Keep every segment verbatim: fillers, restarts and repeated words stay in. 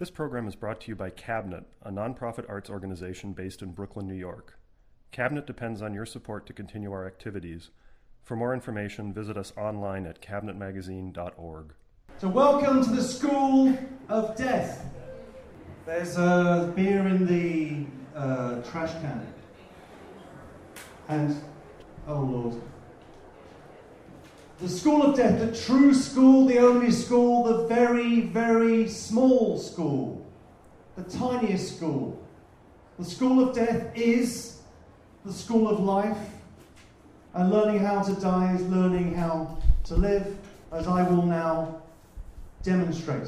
This program is brought to you by Cabinet, a nonprofit arts organization based in Brooklyn, New York. Cabinet depends on your support to continue our activities. For more information, visit us online at cabinet magazine dot org. So welcome to the School of Death. There's a beer in the uh, trash can. And, oh Lord. The School of Death, the true school, the only school, the very, very small school, the tiniest school. The School of Death is the school of life, and learning how to die is learning how to live, as I will now demonstrate.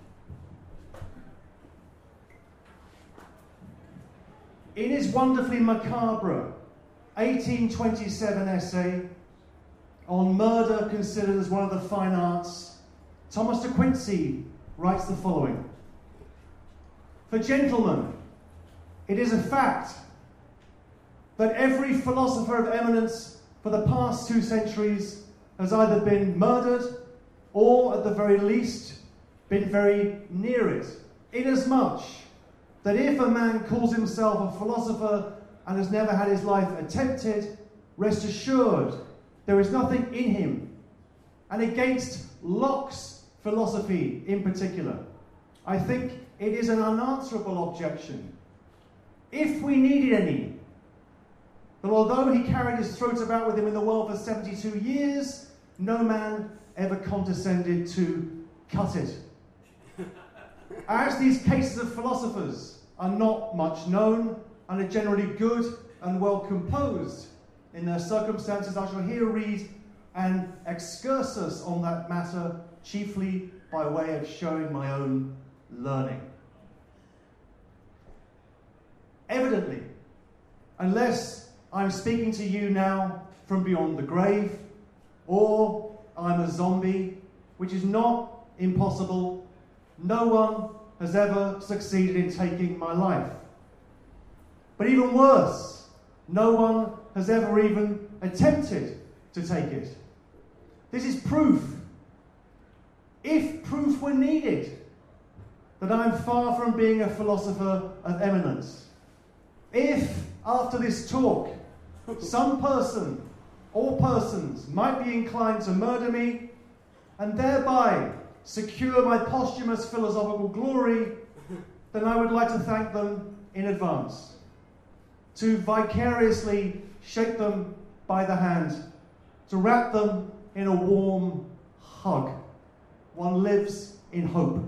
In his wonderfully macabre eighteen twenty-seven essay on murder considered as one of the fine arts, Thomas de Quincey writes the following. For gentlemen, it is a fact that every philosopher of eminence for the past two centuries has either been murdered or, at the very least, been very near it, inasmuch that if a man calls himself a philosopher and has never had his life attempted, rest assured there is nothing in him. And against Locke's philosophy in particular, I think it is an unanswerable objection, if we needed any, that although he carried his throat about with him in the world for seventy-two years, no man ever condescended to cut it. As these cases of philosophers are not much known and are generally good and well composed in their circumstances, I shall here read an excursus on that matter, chiefly by way of showing my own learning. Evidently, unless I'm speaking to you now from beyond the grave, or I'm a zombie, which is not impossible, no one has ever succeeded in taking my life. But even worse, no one has ever even attempted to take it. This is proof, if proof were needed, that I'm far from being a philosopher of eminence. If, after this talk, some person or persons might be inclined to murder me and thereby secure my posthumous philosophical glory, then I would like to thank them in advance, to vicariously shake them by the hand, to wrap them in a warm hug. One lives in hope.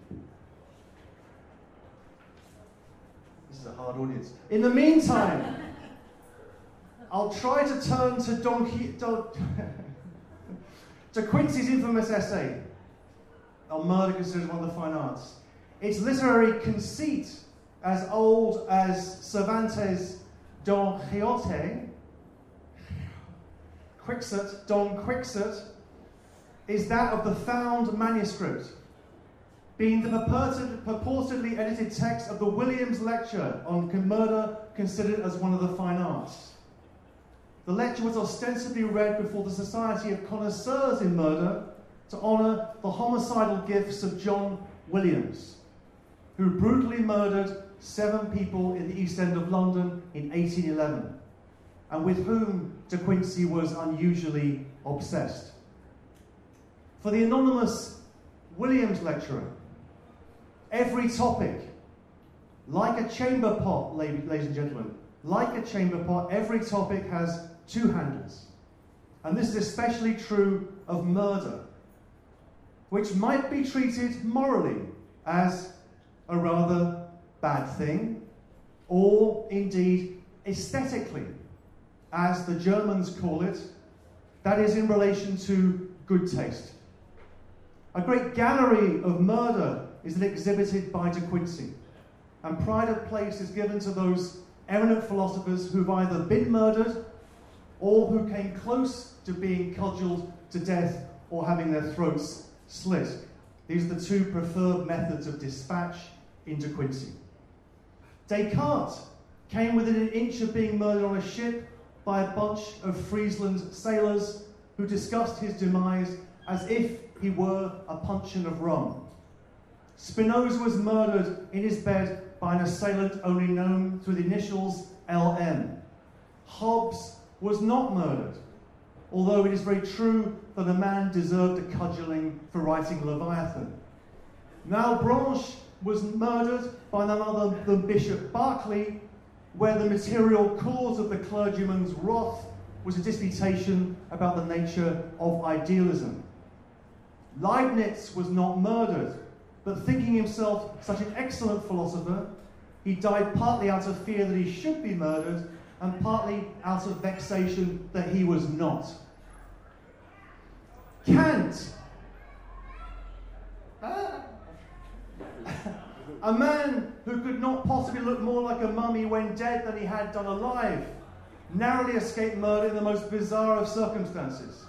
This is a hard audience. In the meantime, I'll try to turn to Don Quixote, Don, to Quincey's infamous essay on murder considered one of the fine arts. Its literary conceit, as old as Cervantes' Don Quixote, Quixote, Don Quixote, is that of the found manuscript, being the purported, purportedly edited text of the Williams Lecture on murder considered as one of the fine arts. The lecture was ostensibly read before the Society of Connoisseurs in Murder to honour the homicidal gifts of John Williams, who brutally murdered seven people in the East End of London in eighteen eleven, and with whom De Quincey was unusually obsessed. For the anonymous Williams lecturer, every topic, like a chamber pot, ladies and gentlemen, like a chamber pot, every topic has two handles. And this is especially true of murder, which might be treated morally as a rather bad thing, or indeed aesthetically, as the Germans call it, that is in relation to good taste. A great gallery of murder is exhibited by De Quincey, and pride of place is given to those eminent philosophers who've either been murdered or who came close to being cudgeled to death or having their throats slit. These are the two preferred methods of dispatch in De Quincey. Descartes came within an inch of being murdered on a ship by a bunch of Friesland sailors who discussed his demise as if he were a puncheon of rum. Spinoza was murdered in his bed by an assailant only known through the initials L M. Hobbes was not murdered, although it is very true that a man deserved a cudgelling for writing Leviathan. Malebranche was murdered by none other than Bishop Berkeley, where the material cause of the clergyman's wrath was a disputation about the nature of idealism. Leibniz was not murdered, but thinking himself such an excellent philosopher, he died partly out of fear that he should be murdered and partly out of vexation that he was not. Kant, ah, a man who could not possibly look more like a mummy when dead than he had done alive, narrowly escaped murder in the most bizarre of circumstances.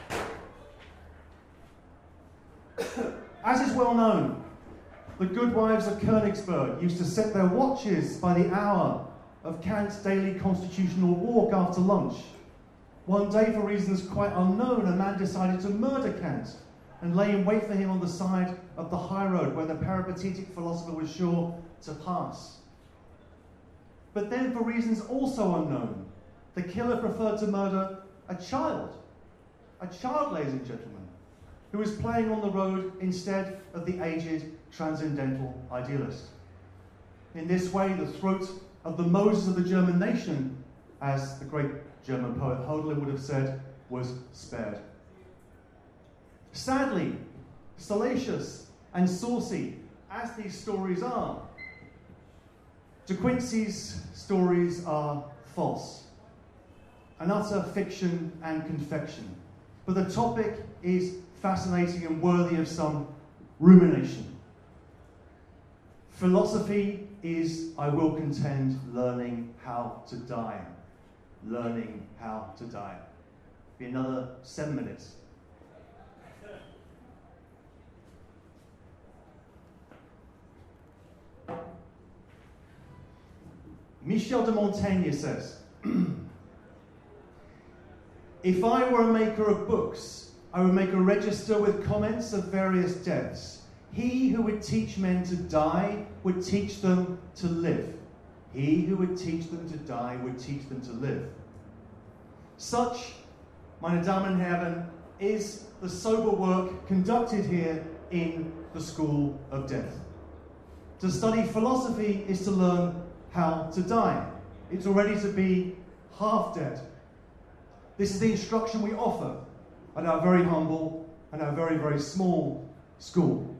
As is well known, the good wives of Königsberg used to set their watches by the hour of Kant's daily constitutional walk after lunch. One day, for reasons quite unknown, a man decided to murder Kant and lay in wait for him on the side of the high road where the peripatetic philosopher was sure to pass. But then, for reasons also unknown, the killer preferred to murder a child. A child, ladies and gentlemen, who was playing on the road instead of the aged transcendental idealist. In this way, the throat of the Moses of the German nation, as the great German poet Hölderlin would have said, was spared. Sadly, salacious and saucy as these stories are, De Quincey's stories are false, an utter fiction and confection. But the topic is fascinating and worthy of some rumination. Philosophy is, I will contend, learning how to die. Learning how to die. Be another seven minutes. Michel de Montaigne says, if I were a maker of books, I would make a register with comments of various deaths. He who would teach men to die would teach them to live. He who would teach them to die would teach them to live. Such, meine Damen und Herren, is the sober work conducted here in the School of Death. To study philosophy is to learn how to die. It's already to be half dead. This is the instruction we offer at our very humble and our very, very small school.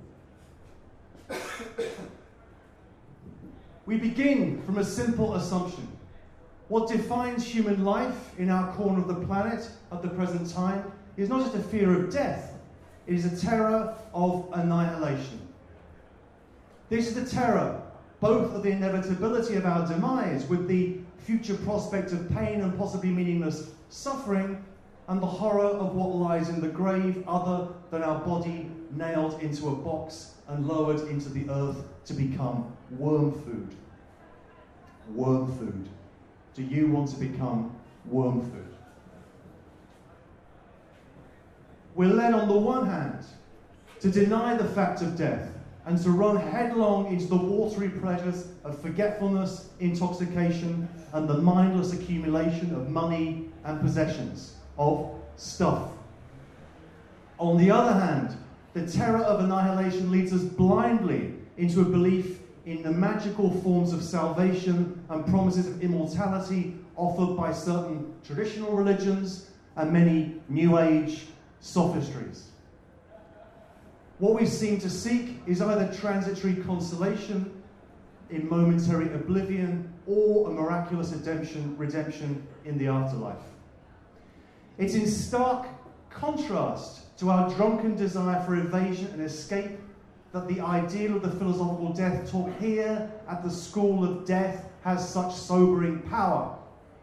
We begin from a simple assumption. What defines human life in our corner of the planet at the present time is not just a fear of death, it is a terror of annihilation. This is the terror both of the inevitability of our demise with the future prospect of pain and possibly meaningless suffering, and the horror of what lies in the grave other than our body nailed into a box and lowered into the earth to become worm food. Worm food. Do you want to become worm food? We're led on the one hand to deny the fact of death and to run headlong into the watery pleasures of forgetfulness, intoxication, and the mindless accumulation of money and possessions, of stuff. On the other hand, the terror of annihilation leads us blindly into a belief in the magical forms of salvation and promises of immortality offered by certain traditional religions and many New Age sophistries. What we seem to seek is either transitory consolation in momentary oblivion or a miraculous redemption, redemption in the afterlife. It's in stark contrast to our drunken desire for evasion and escape that the ideal of the philosophical death taught here at the School of Death has such sobering power.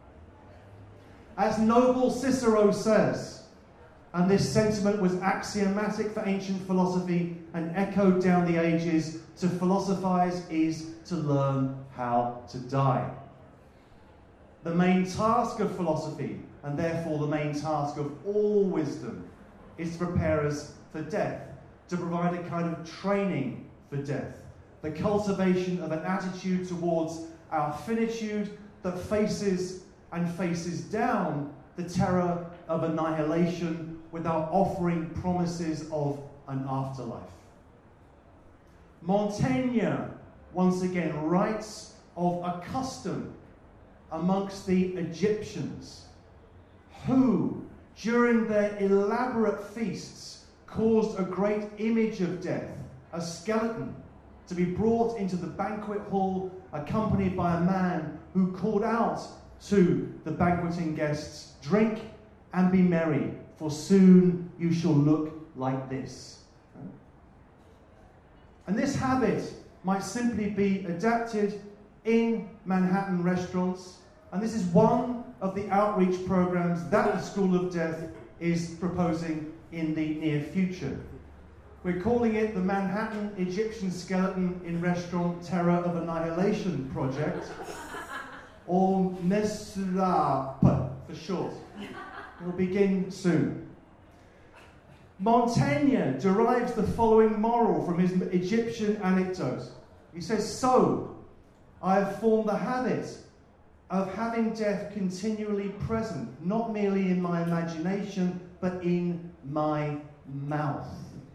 As noble Cicero says, and this sentiment was axiomatic for ancient philosophy and echoed down the ages, to philosophize is to learn how to die. The main task of philosophy, and therefore the main task of all wisdom, is to prepare us for death, to provide a kind of training for death, the cultivation of an attitude towards our finitude that faces and faces down the terror of annihilation without offering promises of an afterlife. Montaigne, once again, writes of a custom amongst the Egyptians who, during their elaborate feasts, caused a great image of death, a skeleton, to be brought into the banquet hall, accompanied by a man who called out to the banqueting guests, "Drink and be merry, for soon you shall look like this." And this habit might simply be adapted in Manhattan restaurants, and this is one of the outreach programs that the School of Death is proposing in the near future. We're calling it the Manhattan Egyptian Skeleton in Restaurant Terror of Annihilation Project, or MESRAP for short. It will begin soon. Montaigne derives the following moral from his Egyptian anecdote. He says, "So, I have formed the habit of having death continually present, not merely in my imagination, but in my mouth."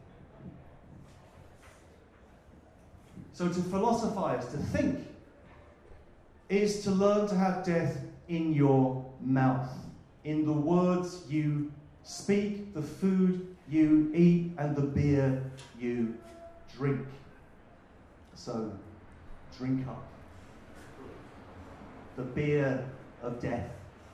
So to philosophize, to think, is to learn to have death in your mouth, in the words you speak, the food you eat, and the beer you drink. So, drink up. The beer of death.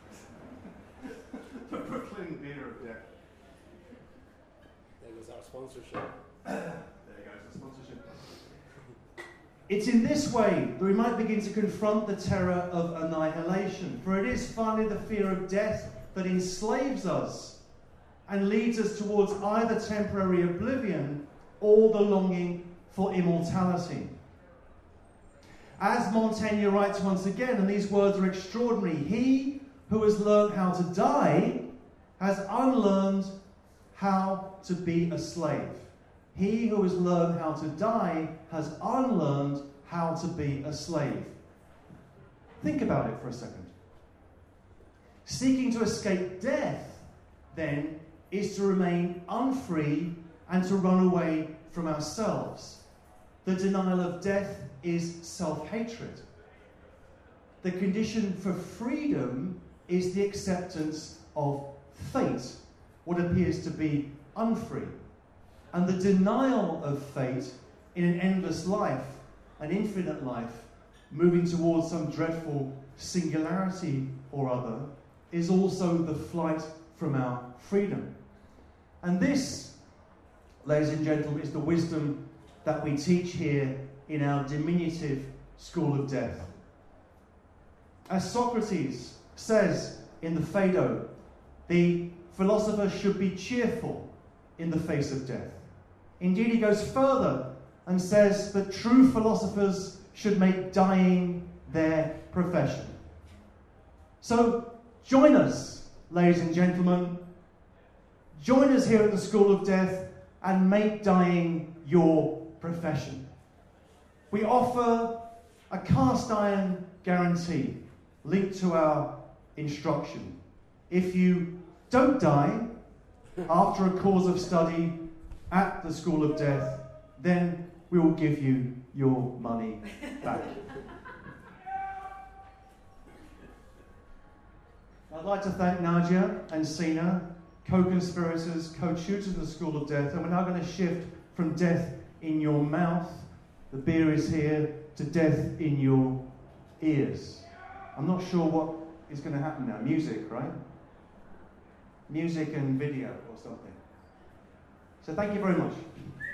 The Brooklyn beer of death. There goes our sponsorship. There goes the sponsorship. It's in this way that we might begin to confront the terror of annihilation, for it is finally the fear of death that enslaves us and leads us towards either temporary oblivion or the longing for immortality. As Montaigne writes once again, and these words are extraordinary, "He who has learned how to die has unlearned how to be a slave." He who has learned how to die has unlearned how to be a slave. Think about it for a second. Seeking to escape death, then, is to remain unfree and to run away from ourselves. The denial of death is self-hatred. The condition for freedom is the acceptance of fate, what appears to be unfree. And the denial of fate in an endless life, an infinite life, moving towards some dreadful singularity or other, is also the flight from our freedom. And this, ladies and gentlemen, is the wisdom that we teach here in our diminutive School of Death. As Socrates says in the Phaedo, the philosopher should be cheerful in the face of death. Indeed, he goes further and says that true philosophers should make dying their profession. So, join us, ladies and gentlemen. Join us here at the School of Death and make dying your profession. We offer a cast iron guarantee linked to our instruction. If you don't die after a course of study at the School of Death, then we will give you your money back. I'd like to thank Nadia and Sina, co-conspirators, co-tutors of the School of Death, and we're now going to shift from death in your mouth, the beer is here, to death in your ears. I'm not sure what is going to happen now. Music, right? Music and video or something. So thank you very much.